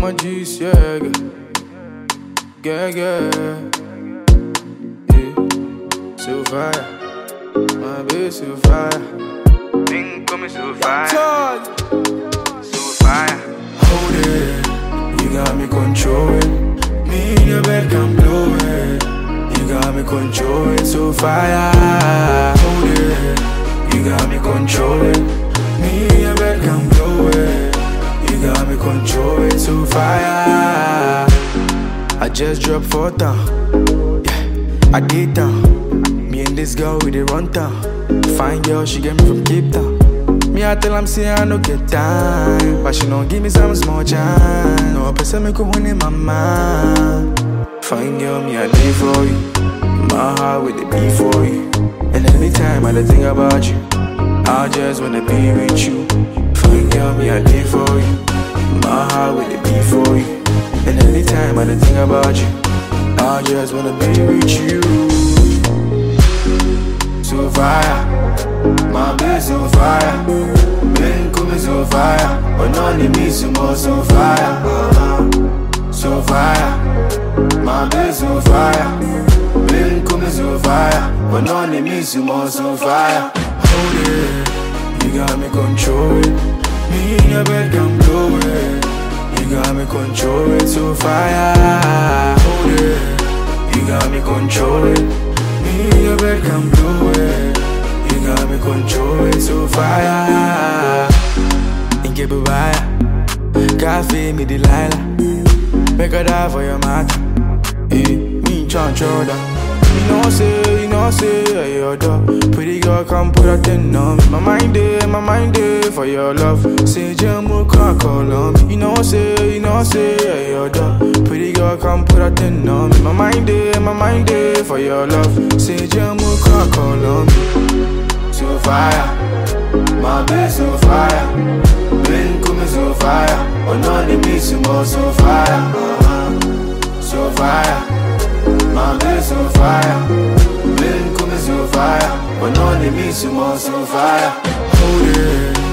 my juice, yeah, yeah. So fire, my baby, so fire. Think coming so fire. So fire. Hold it, you got me controlling. Me in your bed can blow it. You got me controlling, so fire. Hold it, you got me controlling. Me in your bed can blow it. You got me controlling, so fire. I just dropped 4 down. Yeah, I did down. Me and this girl we dey run town. Fine girl, she get me from Cape Town. Me I tell am say I no get time, but she don't give me some small chance. No person me could in my mind. Fine girl, me I live for you. My heart with the beat for you. And anytime I think about you, I just wanna be with you. Fine girl, me I live for you. My heart with the beat for you. And anytime I think about you, I just wanna be with you. So fire, my baby so fire. Been coming so fire, but none of me so more so fire. So fire, my baby so fire. Been coming so fire, but none of me so more so fire. Hold it, you got me controlling. Me in your bed can blow it. You got me controlling, so fire. Hold it, you got me controlling. Me in your bed can blow it. You got me controlling, so fire. Inke bubaya, cafe me Delilah. Make her die for your matter. Me chan choda. You know say, yeah, your dog. Pretty girl, come put a thing on me. My mind day for your love. Say Jamu can't call on me. You know say, yeah, your dog. Pretty girl, come put a thing on me. My mind day for your love. Say Jamu can't call on me. So fire, my baby so fire. Been coming so fire, but none of me so more so fire. So fire, my baby so fire. Been coming so fire, but none of me so more so fire. Hold it.